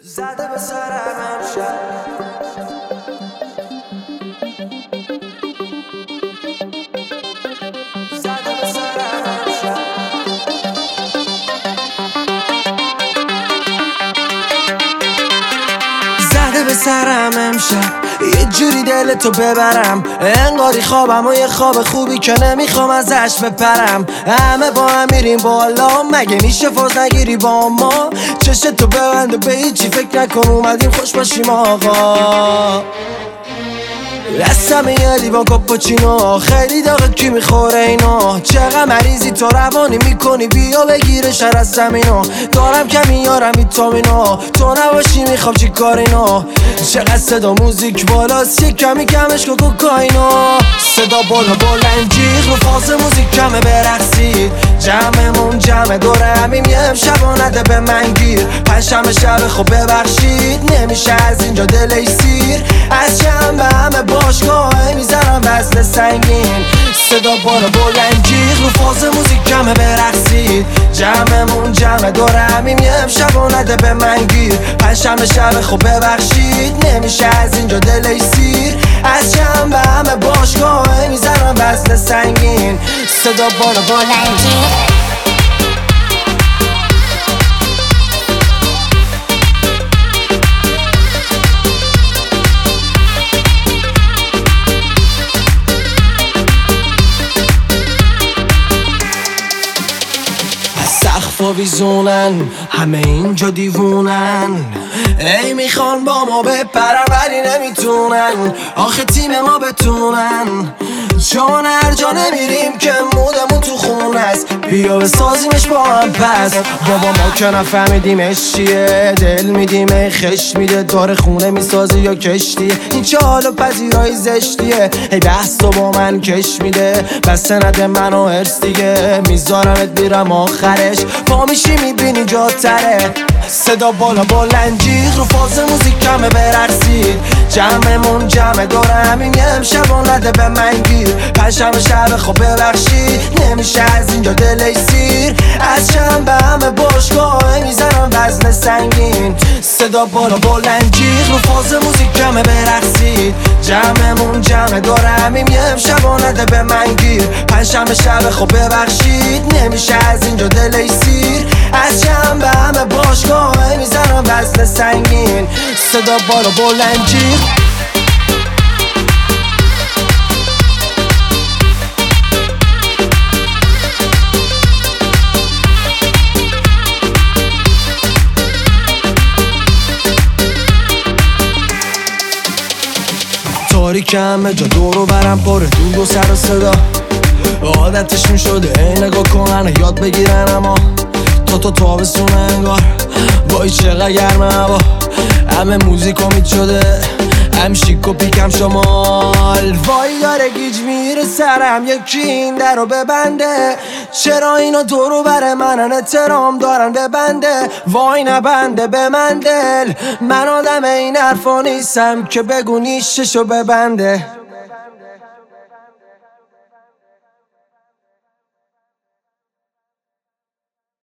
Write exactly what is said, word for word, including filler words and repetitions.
زده به سرم امشب زده به سرم امشب زده به سرم امشب یه جوری دلتو ببرم، انگاری خوابم و یه خواب خوبی که نمیخوام ازش بپرم. همه با هم میریم بالا، مگه میشه فاز نگیری با ما؟ چشتو ببنده به هیچی فکر نکن، اومدیم خوش باشیم آقا. دستم یه لیوان کاپوچینو، خیلی داغه کی میخوره اینو؟ چقدر مریضی تو روانی میکنی، بیا بگیره شر از زمینو. دارم که میارم ویتامینو، تو نباشی میخوام چی کار اینو؟ چقدر صدا موزیک بالاست، یه کمی کمش کن کوکائینو. صدا بالا بلند جیغ رو فاز موزیک کمه برقصید، جمعمون جمع دوره همیم یه امشب نده به من گیر. پنجشنبه شب خب ببخشید، نمیشه از اینجا دلش سیر. از شنبه همه باشگاه میزنم وزن سنگین، صدا بالا بلند جیغ رو فاز موزیک کمه برقصید، جمعمون جمع دوره همیم یه امشب نده به من گیر. پنجشنبه شب خب ببخشید، نمیشه از اینجا دلش سیر. از شنبه همه باشگاه میزنم وزن سنگین، صدا بالا بلند جیغ. سقفا بیزونن، همه اینجا دیوونن، ای میخوان با ما بپرن ولی نمیتونن. آخه تیم ما بتونن، چون هر جا نمیریم که مودمون تو خونه است. بیا بسازیمش با هم پس، بابا ما که نفهمیدیمش چیه. دل میدیم ای خش میده، داره خونه میسازی یا کشتیه. این چه حال و پذیرایی زشتیه، ای بحث تو با من کش میده. بس نده منو هرس دیگه، میذارمت میرم آخرش. پا میشی میبینی جا تره، صدا بالا بلند جیغ رو فاز موزیک کمه برقصید، جمعمون جمع دوره همین یه امشب نده به من گیر. پنجشنبه شب خب ببخشید، نمیشه از اینجا دلش سیر. از شنبه همه باشگاه میزنم وزن سنگین، صدا بالا بلند جیغ رو فاز موزیک کمه برقصید، جمعمون جمع دوره همین یه امشب نده به من گیر. پنجشنبه شب خب ببخشید، نمیشه از اینجا دلش سیر. از شنبه همه باشگاه میزنم وزن سنگین، صدا بالا بلند جیغ. تاریک همه جا دورو برم پاره دود و سر و صدا، عادتشون شده ای نگاه کنن یاد بگیرن، اما تا تو تابستونه انگار وای چقدر گرمه هوا. همه موزیک امید شده، هم شیک و پیکم شمال. وای داره گیج میره سرم، یکی این در رو ببنده. چرا اینا دورو بر منن، احترام دارن ببنده. وای نبنده به من دل، من آدم این حرفا نیستم که بگو نیششو ببنده.